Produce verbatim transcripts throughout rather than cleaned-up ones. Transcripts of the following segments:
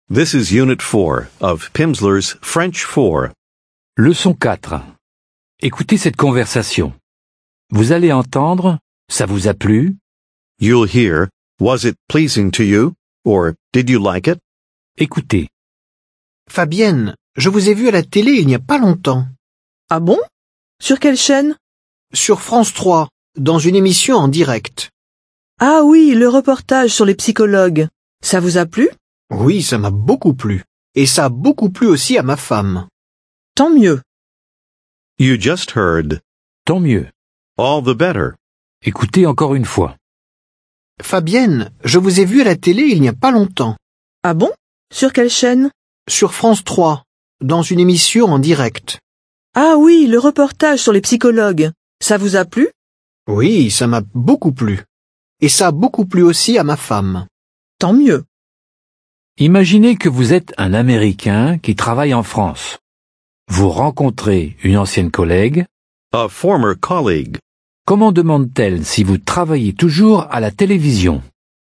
This is Unit four of Pimsleur's French four. Leçon quatre. Écoutez cette conversation. Vous allez entendre « ça vous a plu » You'll hear, was it pleasing to you? Or, did you like it? Écoutez. Fabienne, je vous ai vu à la télé il n'y a pas longtemps. Ah bon? Sur quelle chaîne? Sur France trois, dans une émission en direct. Ah oui, le reportage sur les psychologues. Ça vous a plu? Oui, ça m'a beaucoup plu. Et ça a beaucoup plu aussi à ma femme. Tant mieux. You just heard, Tant mieux. all the better. Écoutez encore une fois. Fabienne, je vous ai vu à la télé il n'y a pas longtemps. Ah bon? Sur quelle chaîne? Sur France trois, dans une émission en direct. Ah oui, le reportage sur les psychologues. Ça vous a plu? Oui, ça m'a beaucoup plu. Et ça a beaucoup plu aussi à ma femme. Tant mieux. Imaginez que vous êtes un Américain qui travaille en France. Vous rencontrez une ancienne collègue. A former colleague. Comment demande-t-elle si vous travaillez toujours à la télévision?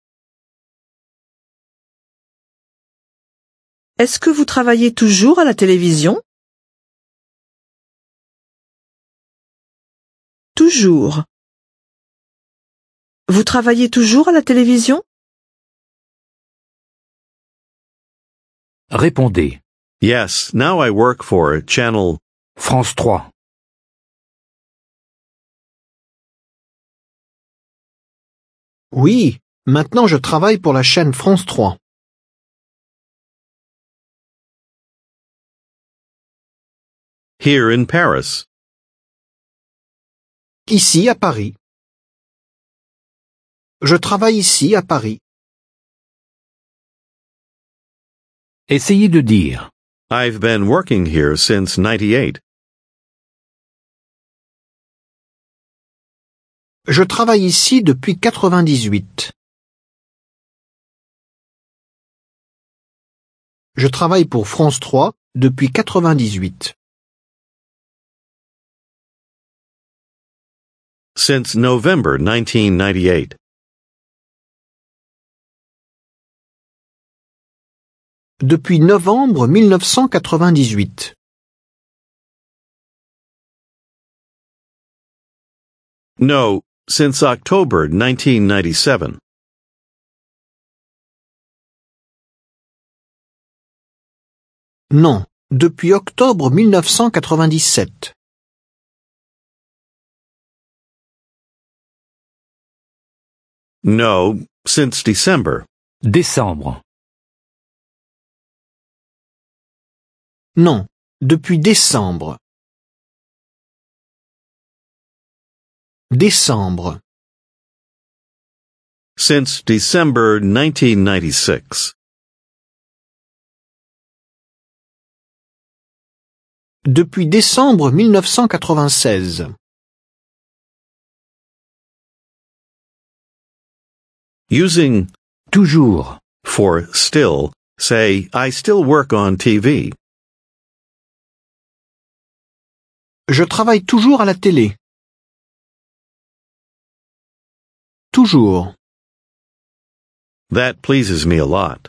Est-ce que vous travaillez toujours à la télévision? Toujours. Vous travaillez toujours à la télévision? Répondez. Yes, now I work for Channel. France trois. Oui, maintenant je travaille pour la chaîne France trois. Here in Paris. Ici à Paris. Je travaille ici à Paris. Essayez de dire. I've been working here since ninety-eight. Je travaille ici depuis quatre-vingt-dix-huit. Je travaille pour France trois depuis quatre-vingt-dix-huit. Since November nineteen ninety-eight. Depuis novembre mille neuf cent quatre-vingt-dix-huit. No, since October nineteen ninety-seven. Non, depuis octobre mille neuf cent quatre-vingt-dix-sept. No, since December. Décembre. Non, depuis décembre. Décembre. Since December nineteen ninety-six. Depuis décembre mille neuf cent quatre-vingt-seize. Using Toujours. for still, say, I still work on T V. Je travaille toujours à la télé. Toujours. That pleases me a lot.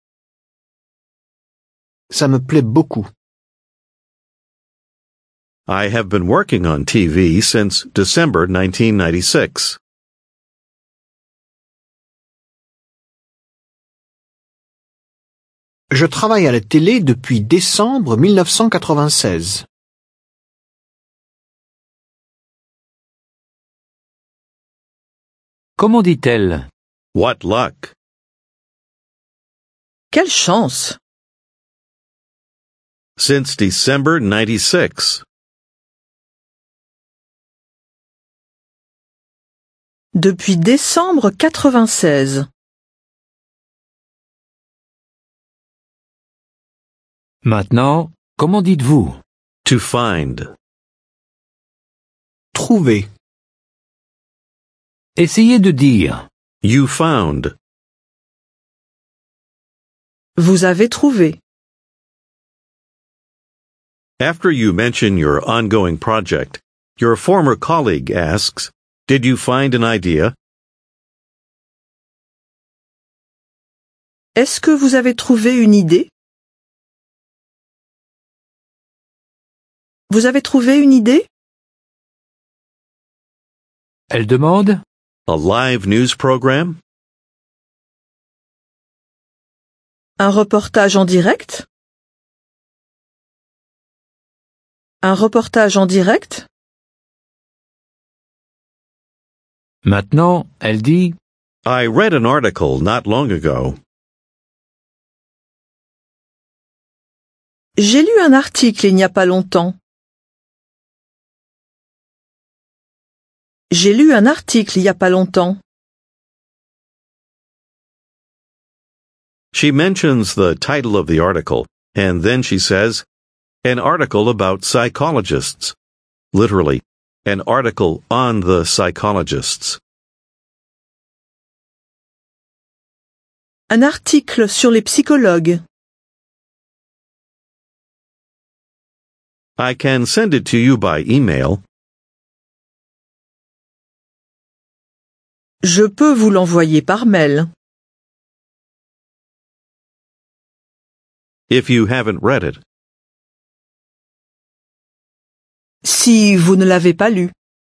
Ça me plaît beaucoup. I have been working on T V since December nineteen ninety-six. Je travaille à la télé depuis décembre mille neuf cent quatre-vingt-seize. Comment dit-elle? What luck. Quelle chance! Since December ninety-six. Depuis décembre quatre-vingt-seize. Maintenant, comment dites-vous? To find. Trouver. Essayez de dire. You found. Vous avez trouvé. After you mention your ongoing project, your former colleague asks, did you find an idea? Est-ce que vous avez trouvé une idée? Vous avez trouvé une idée? Elle demande A live news program? Un reportage en direct? Un reportage en direct? Maintenant, elle dit I read an article not long ago. J'ai lu un article il n'y a pas longtemps. J'ai lu un article il n'y a pas longtemps. She mentions the title of the article, and then she says, an article about psychologists. Literally, an article on the psychologists. Un article sur les psychologues. I can send it to you by email. Je peux vous l'envoyer par mail. If you haven't read it. Si vous ne l'avez pas lu.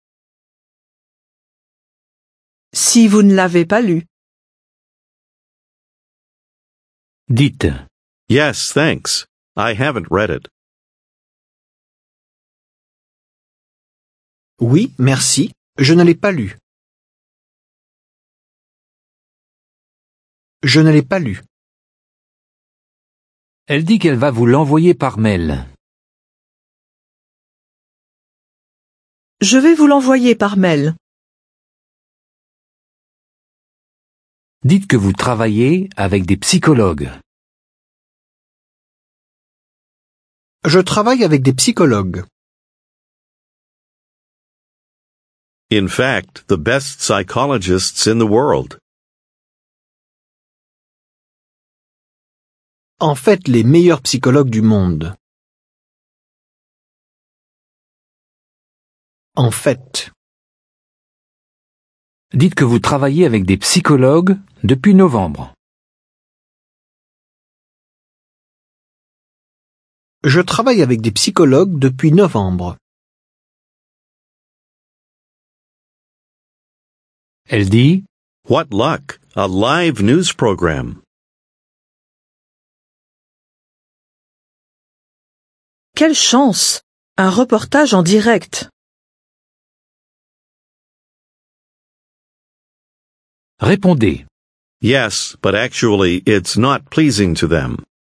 Si vous ne l'avez pas lu. Dites Yes, thanks. I haven't read it. Oui, merci, je ne l'ai pas lu. Je ne l'ai pas lu. Elle dit qu'elle va vous l'envoyer par mail. Je vais vous l'envoyer par mail. Dites que vous travaillez avec des psychologues. Je travaille avec des psychologues. In fact, the best psychologists in the world. En fait, les meilleurs psychologues du monde. En fait. Dites que vous travaillez avec des psychologues depuis novembre. Je travaille avec des psychologues depuis novembre. Elle dit What luck, a live news program. Quelle chance! Un reportage en direct. Répondez. Yes, but actually it's not pleasing to them.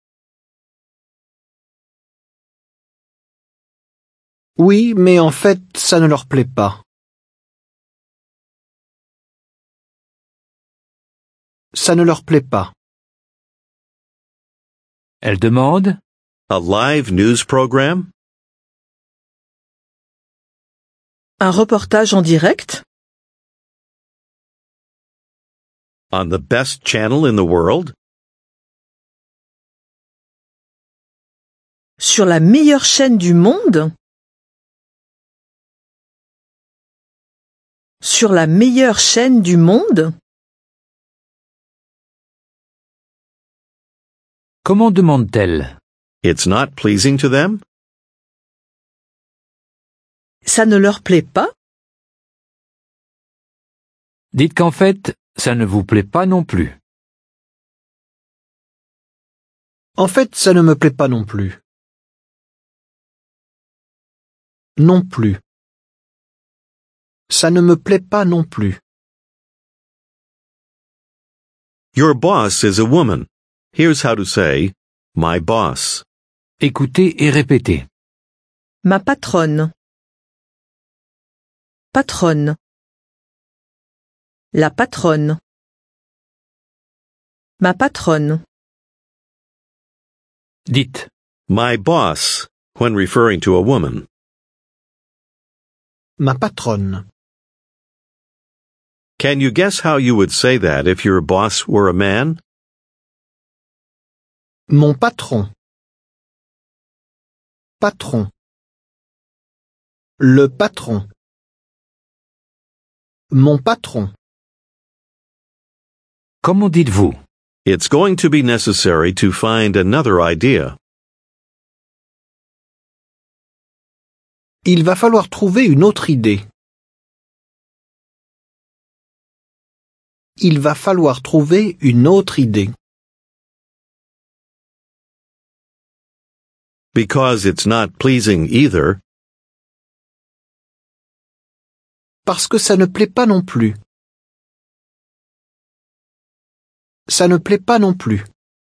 Oui, mais en fait, ça ne leur plaît pas. Ça ne leur plaît pas. Elle demande A live news program? Un reportage en direct? On the best channel in the world? Sur la meilleure chaîne du monde? Sur la meilleure chaîne du monde? Comment demande-t-elle? It's not pleasing to them? Ça ne leur plaît pas? Dites qu'en fait, ça ne vous plaît pas non plus. En fait, ça ne me plaît pas non plus. Non plus. Ça ne me plaît pas non plus. Your boss is a woman. Here's how to say, my boss. Écoutez et répétez. Ma patronne. Patronne. La patronne. Ma patronne. Dites. My boss, when referring to a woman. Ma patronne. Can you guess how you would say that if your boss were a man? Mon patron. Patron. Le patron. Mon patron. Comment dites-vous? It's going to be necessary to find another idea. Il va falloir trouver une autre idée. Il va falloir trouver une autre idée. Because it's not pleasing either. Parce que ça ne plaît pas non plus. Ça ne plaît pas non plus.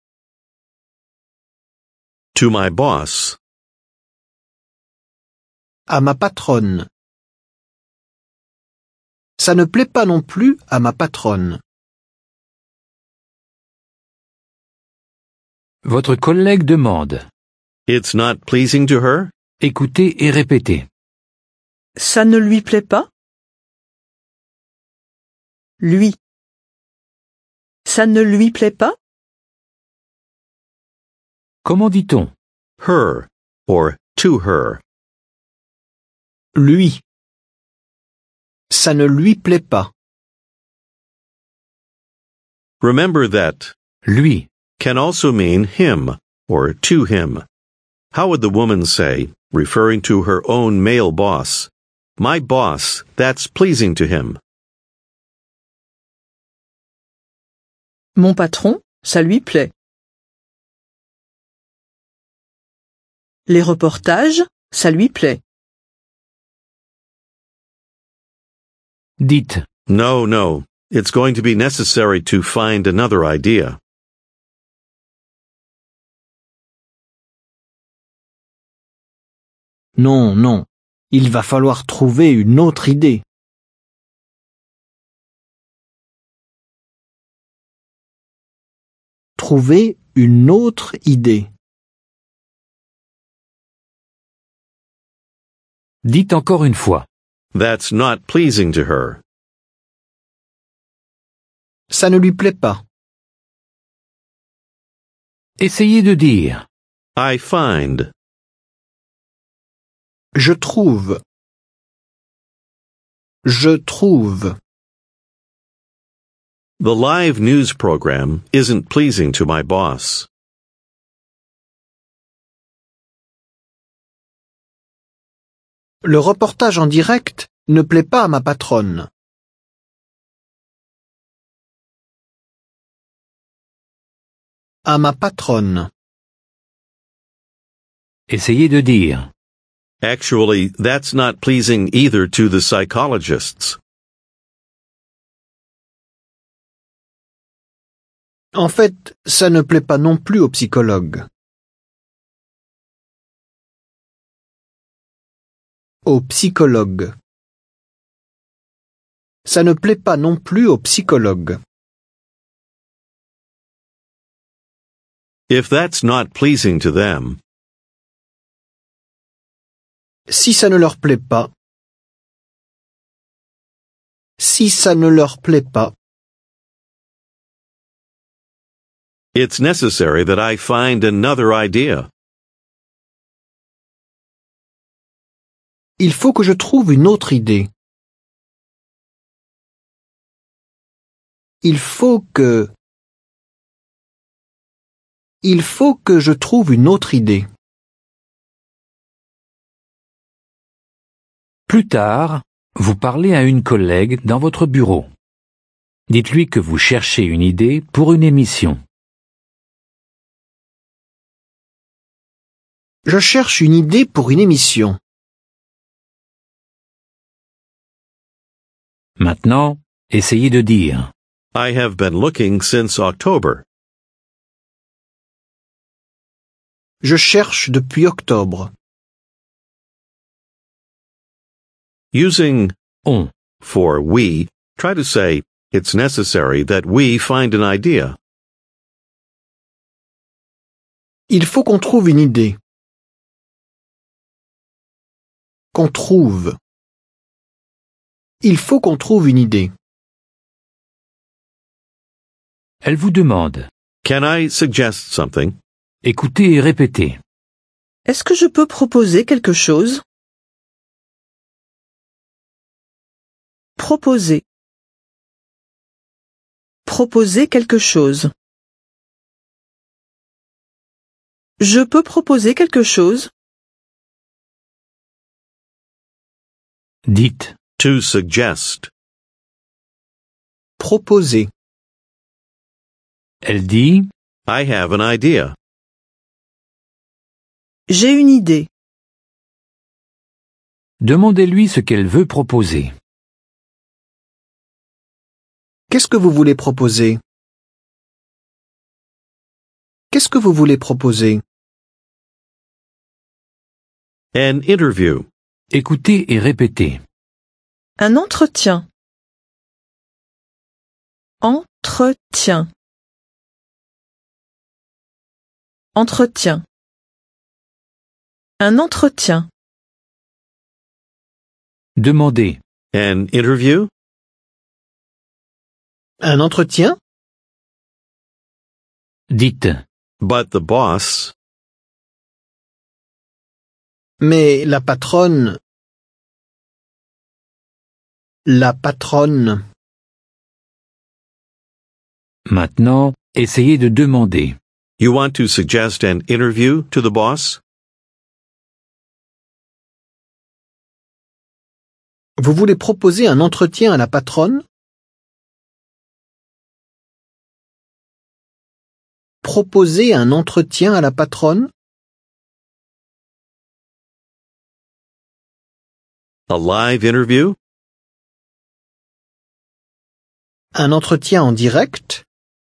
To my boss. À ma patronne. Ça ne plaît pas non plus à ma patronne. Votre collègue demande. It's not pleasing to her. Écoutez et répétez. Ça ne lui plaît pas? Lui. Ça ne lui plaît pas? Comment dit-on? Her. Or to her. Lui. Ça ne lui plaît pas. Remember that Lui. can also mean him or to him. How would the woman say, referring to her own male boss, "My boss, that's pleasing to him"? Mon patron, ça lui plaît. Les reportages, ça lui plaît. Dites. No, no. It's going to be necessary to find another idea. Non, non. Il va falloir trouver une autre idée. Trouver une autre idée. Dites encore une fois. That's not pleasing to her. Ça ne lui plaît pas. Essayez de dire. I find. Je trouve. Je trouve. The live news program isn't pleasing to my boss. Le reportage en direct ne plaît pas à ma patronne. À ma patronne. Essayez de dire. Actually, that's not pleasing either to the psychologists. En fait, ça ne plaît pas non plus aux psychologues. Aux psychologues. Ça ne plaît pas non plus aux psychologues. If that's not pleasing to them, Si ça ne leur plaît pas. Si ça ne leur plaît pas. it's necessary that I find another idea. Il faut que je trouve une autre idée. Il faut que... Il faut que je trouve une autre idée. Plus tard, vous parlez à une collègue dans votre bureau. Dites-lui que vous cherchez une idée pour une émission. Je cherche une idée pour une émission. Maintenant, essayez de dire. I have been looking since October. Je cherche depuis octobre. Using On. for we, try to say, it's necessary that we find an idea. Il faut qu'on trouve une idée. Qu'on trouve. Il faut qu'on trouve une idée. Elle vous demande. Can I suggest something? Écoutez et répétez. Est-ce que je peux proposer quelque chose? Proposer. Proposer quelque chose. Je peux proposer quelque chose? Dites. To suggest. Proposer. Elle dit. I have an idea. J'ai une idée. Demandez-lui ce qu'elle veut proposer. Qu'est-ce que vous voulez proposer? Qu'est-ce que vous voulez proposer? An interview. Écoutez et répétez. Un entretien. Entretien. Entretien. Un entretien. Demandez. An interview. Un entretien? Dites. But the boss. Mais la patronne... La patronne... Maintenant, essayez de demander. You want to suggest an interview to the boss? Vous voulez proposer un entretien à la patronne? Proposer un entretien à la patronne? A live interview? Un entretien en direct?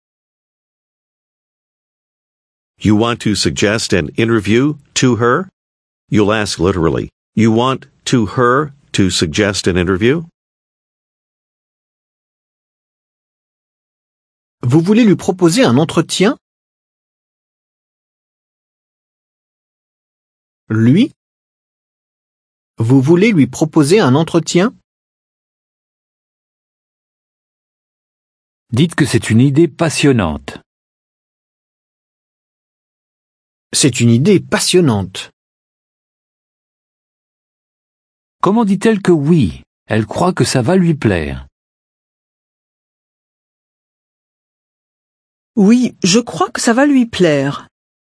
You want to suggest an interview to her? You'll ask literally. You want to her to suggest an interview? Vous voulez lui proposer un entretien? Lui? Vous voulez lui proposer un entretien? Dites que c'est une idée passionnante. C'est une idée passionnante. Comment dit-elle que oui? Elle croit que ça va lui plaire. Oui, je crois que ça va lui plaire.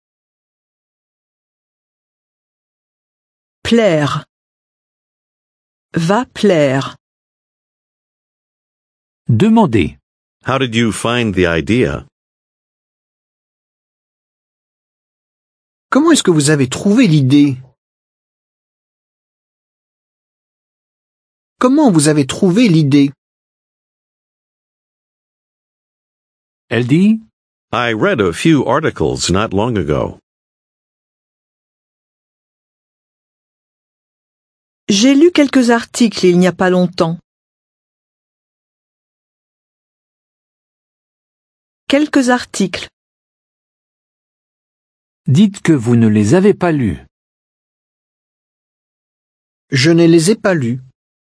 Plaire. Va plaire. Demandez. How did you find the idea? Comment est-ce que vous avez trouvé l'idée? Comment vous avez trouvé l'idée? Elle dit. I read a few articles not long ago. J'ai lu quelques articles il n'y a pas longtemps. Quelques articles. Dites que vous ne les avez pas lus. Je ne les ai pas lus.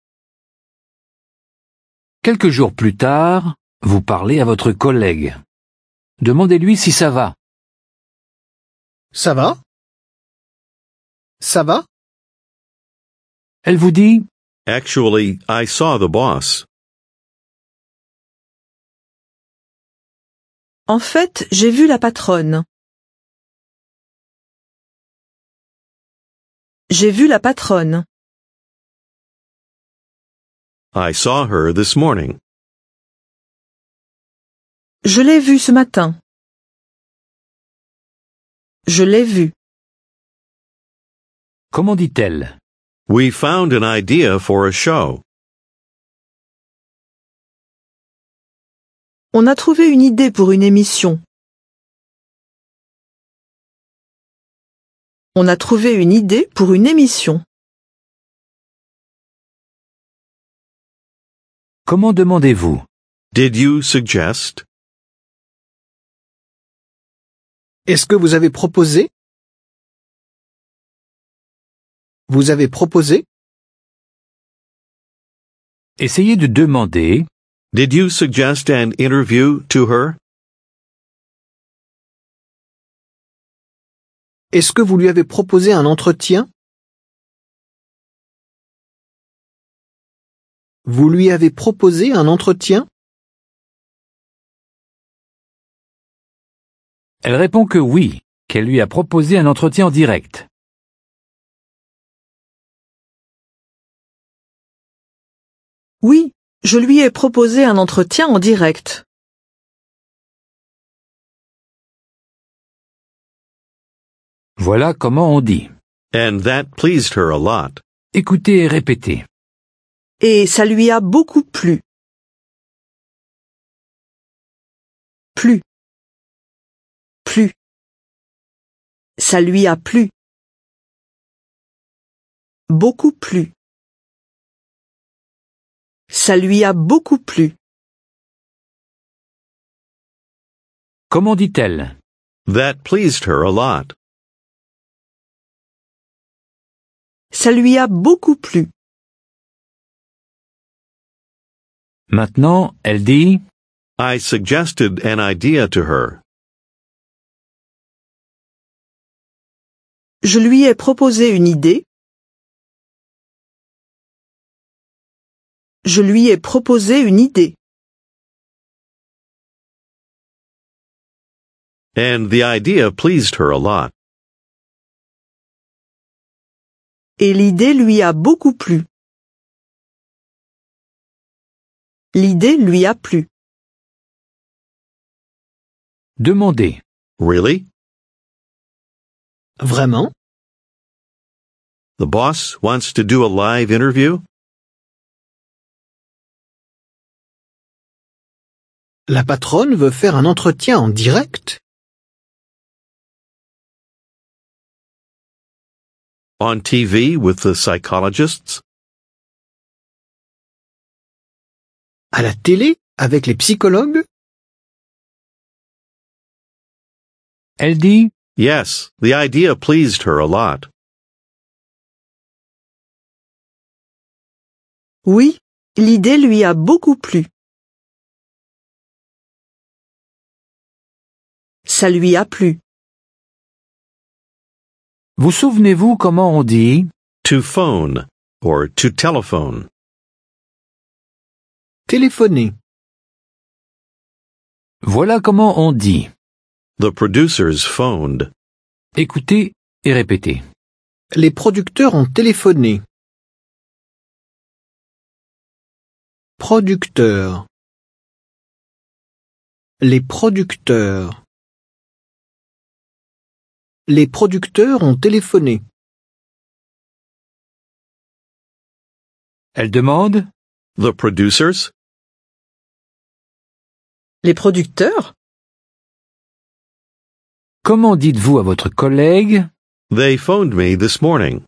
Quelques jours plus tard, vous parlez à votre collègue. Demandez-lui si ça va. Ça va? Ça va? Elle vous dit. Actually, I saw the boss. En fait, j'ai vu la patronne. J'ai vu la patronne. I saw her this morning. Je l'ai vue ce matin. Je l'ai vue. Comment dit-elle? We found an idea for a show. On a trouvé une idée pour une émission. On a trouvé une idée pour une émission. Comment demandez-vous? Did you suggest? Est-ce que vous avez proposé? Vous avez proposé? Essayez de demander. Did you suggest an interview to her? Est-ce que vous lui avez proposé un entretien? Vous lui avez proposé un entretien? Elle répond que oui. qu'elle lui a proposé un entretien en direct. Oui, je lui ai proposé un entretien en direct. Voilà comment on dit. And that pleased her a lot. Écoutez et répétez. Et ça lui a beaucoup plu. Plu. Plu. Ça lui a plu. Beaucoup plu. Ça lui a beaucoup plu. Comment dit-elle? That pleased her a lot. Ça lui a beaucoup plu. Maintenant, elle dit I suggested an idea to her. Je lui ai proposé une idée. Je lui ai proposé une idée. And the idea pleased her a lot. Et l'idée lui a beaucoup plu. L'idée lui a plu. Demandez. Really? Vraiment? The boss wants to do a live interview? La patronne veut faire un entretien en direct? On T V with the psychologists? À la télé avec les psychologues? Elle dit Yes, the idea pleased her a lot. Oui, l'idée lui a beaucoup plu. Ça lui a plu. Vous souvenez-vous comment on dit To phone, or to telephone. Téléphoner. Voilà comment on dit. The producers phoned. Écoutez et répétez. Les producteurs ont téléphoné. Producteurs. Les producteurs. Les producteurs ont téléphoné. Elle demande The producers? Les producteurs? Comment dites-vous à votre collègue They phoned me this morning.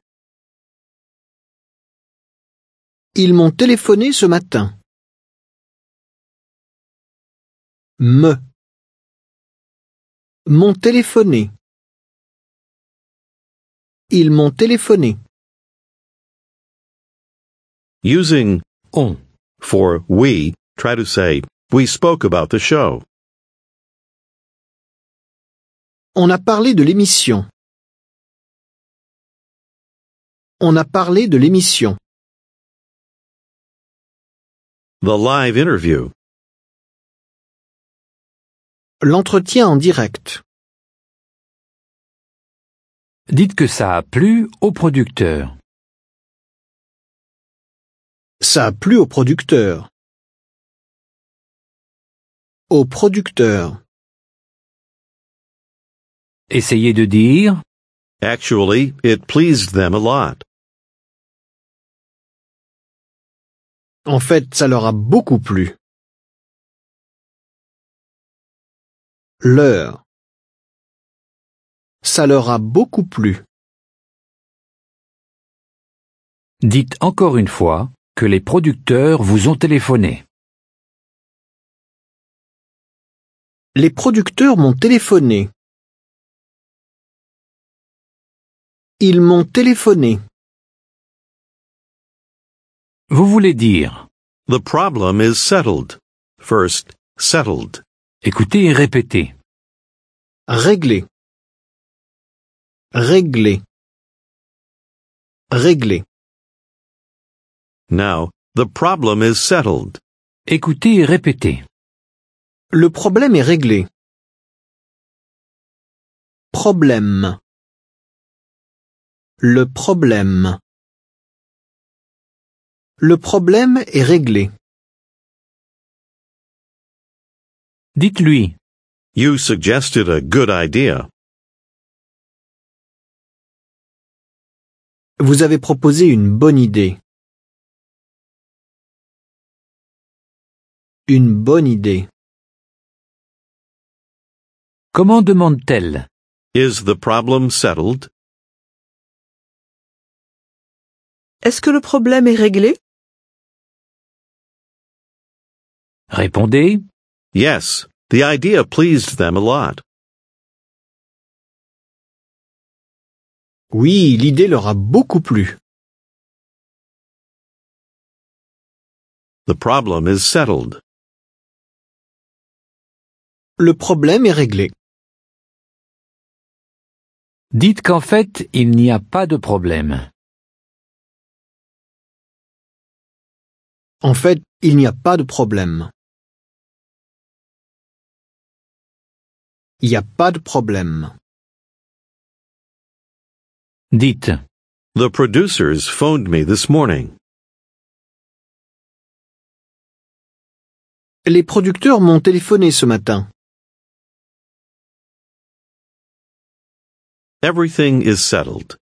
Ils m'ont téléphoné ce matin. Me. M'ont téléphoné. Ils m'ont téléphoné. Using on? for we, try to say, we spoke about the show. On a parlé de l'émission. On a parlé de l'émission. The live interview. L'entretien en direct. Dites que ça a plu au producteur. Ça a plu au producteur. Au producteur. Essayez de dire Actually, it pleased them a lot. En fait, ça leur a beaucoup plu. Leur. Ça leur a beaucoup plu. Dites encore une fois que les producteurs vous ont téléphoné. Les producteurs m'ont téléphoné. Ils m'ont téléphoné. Vous voulez dire The problem is settled. First, settled. écoutez et répétez. Régler. Régler. Régler. Now, the problem is settled. Écoutez et répétez. Le problème est réglé. problème. Le problème. Le problème est réglé. Dites-lui. You suggested a good idea. Vous avez proposé une bonne idée. Une bonne idée. Comment demande-t-elle? Is the problem settled? Est-ce que le problème est réglé? Répondez. Yes, the idea pleased them a lot. Oui, l'idée leur a beaucoup plu. The problem is settled. Le problème est réglé. Dites qu'en fait, il n'y a pas de problème. En fait, il n'y a pas de problème. Il n'y a pas de problème. Dites. The producers phoned me this morning. Les producteurs m'ont téléphoné ce matin. Everything is settled.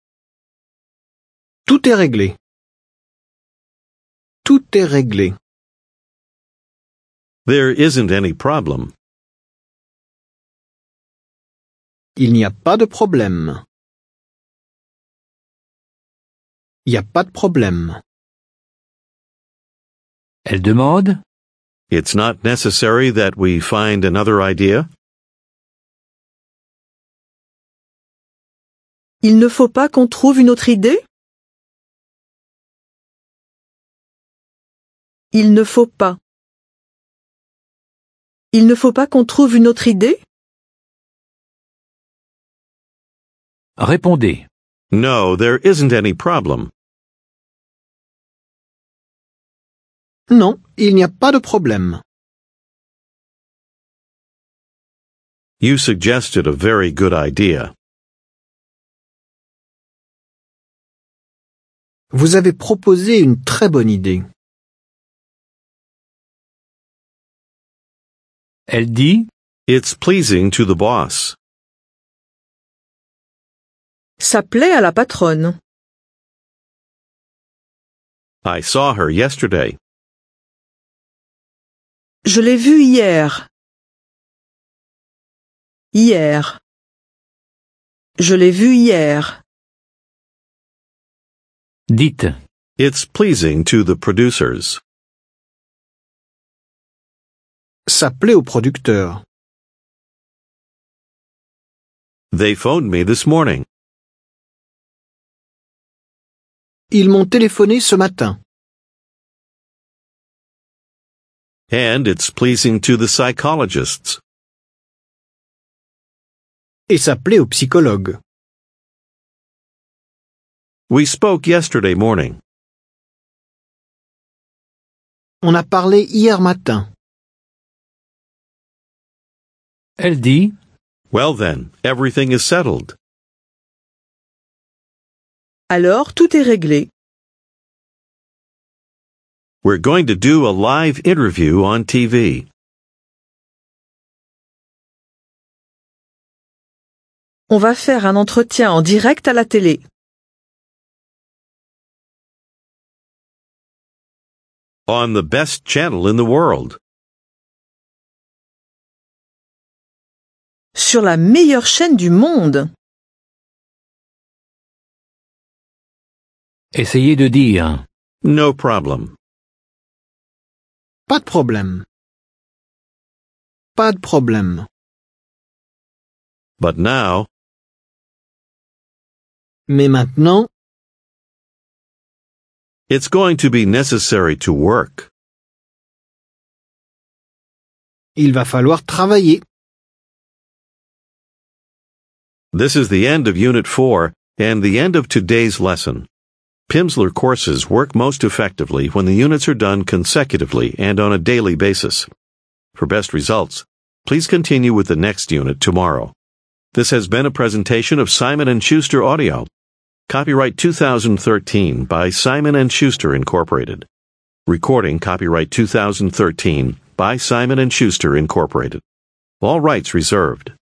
Tout est réglé. Tout est réglé. There isn't any problem. Il n'y a pas de problème. Il n'y a pas de problème. Elle demande. It's not necessary that we find another idea. Il ne faut pas qu'on trouve une autre idée? Il ne faut pas. Il ne faut pas qu'on trouve une autre idée? Répondez. No, there isn't any problem. Non, il n'y a pas de problème. You suggested a very good idea. Vous avez proposé une très bonne idée. Elle dit. It's pleasing to the boss. Ça plaît à la patronne. I saw her yesterday. Je l'ai vue hier. Hier. Je l'ai vue hier. Dites. It's pleasing to the producers. Ça plaît aux producteurs. They phoned me this morning. Ils m'ont téléphoné ce matin. And it's pleasing to the psychologists. Et ça plaît aux psychologues. We spoke yesterday morning. On a parlé hier matin. Elle dit. Well then, everything is settled. Alors tout est réglé. We're going to do a live interview on T V. On va faire un entretien en direct à la télé. On the best channel in the world. Sur la meilleure chaîne du monde. Essayez de dire. No problem. Pas de problème. Pas de problème. But now, Mais maintenant, it's going to be necessary to work. il va falloir travailler. This is the end of Unit four and the end of today's lesson. Pimsleur courses work most effectively when the units are done consecutively and on a daily basis. For best results, please continue with the next unit tomorrow. This has been a presentation of Simon and Schuster Audio. Copyright two thousand thirteen by Simon and Schuster Incorporated. Recording copyright two thousand thirteen by Simon and Schuster Incorporated. All rights reserved.